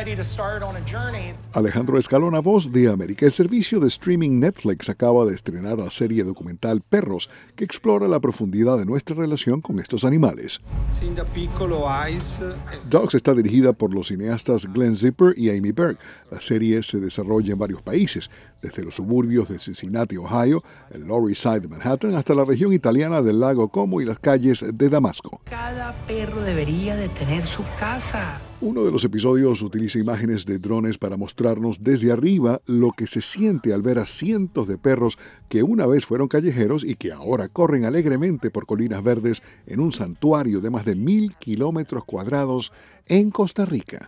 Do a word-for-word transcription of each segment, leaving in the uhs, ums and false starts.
Alejandro Escalona, voz de América. El servicio de streaming Netflix acaba de estrenar la serie documental Perros, que explora la profundidad de nuestra relación con estos animales. Dogs está dirigida por los cineastas Glenn Zipper y Amy Berg. La serie se desarrolla en varios países, desde los suburbios de Cincinnati, Ohio, el Lower East Side de Manhattan, hasta la región italiana del lago Como y las calles de Damasco. Cada perro debería de tener su casa. Uno de los episodios utiliza imágenes de drones para mostrarnos desde arriba lo que se siente al ver a cientos de perros que una vez fueron callejeros y que ahora corren alegremente por colinas verdes en un santuario de más de mil kilómetros cuadrados en Costa Rica.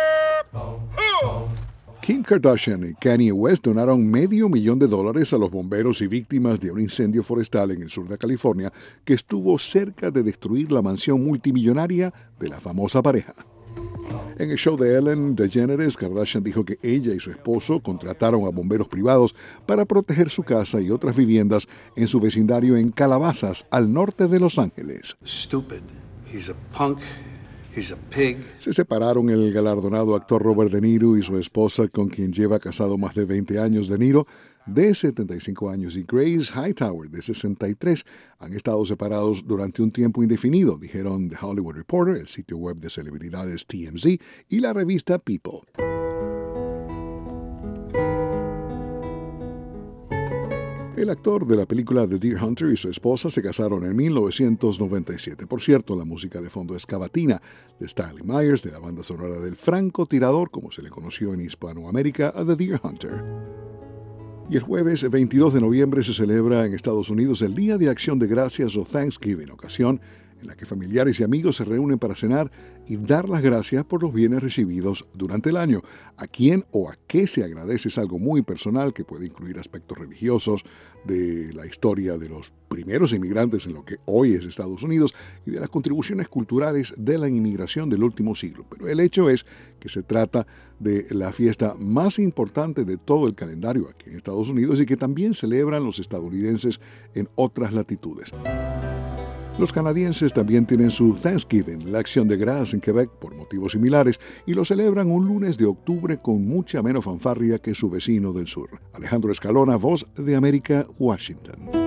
Kim Kardashian y Kanye West donaron medio millón de dólares a los bomberos y víctimas de un incendio forestal en el sur de California que estuvo cerca de destruir la mansión multimillonaria de la famosa pareja. En el show de Ellen DeGeneres, Kardashian dijo que ella y su esposo contrataron a bomberos privados para proteger su casa y otras viviendas en su vecindario en Calabazas, al norte de Los Ángeles. Stupid. He's a punk. He's a pig. Se separaron el galardonado actor Robert De Niro y su esposa, con quien lleva casado más de veinte años. De Niro, de setenta y cinco años, y Grace Hightower, de sesenta y tres, han estado separados durante un tiempo indefinido, dijeron The Hollywood Reporter, el sitio web de celebridades T M Z y la revista People. El actor de la película The Deer Hunter y su esposa se casaron en mil novecientos noventa y siete. Por cierto, la música de fondo es Cavatina, de Stanley Myers, de la banda sonora del francotirador, como se le conoció en Hispanoamérica, a The Deer Hunter. Y el jueves veintidós de noviembre se celebra en Estados Unidos el Día de Acción de Gracias o Thanksgiving, ocasión en la que familiares y amigos se reúnen para cenar y dar las gracias por los bienes recibidos durante el año. A quién o a qué se agradece es algo muy personal que puede incluir aspectos religiosos, de la historia de los primeros inmigrantes en lo que hoy es Estados Unidos y de las contribuciones culturales de la inmigración del último siglo. Pero el hecho es que se trata de la fiesta más importante de todo el calendario aquí en Estados Unidos y que también celebran los estadounidenses en otras latitudes. Los canadienses también tienen su Thanksgiving, la acción de gracias en Quebec, por motivos similares, y lo celebran un lunes de octubre con mucha menos fanfarria que su vecino del sur. Alejandro Escalona, voz de América, Washington.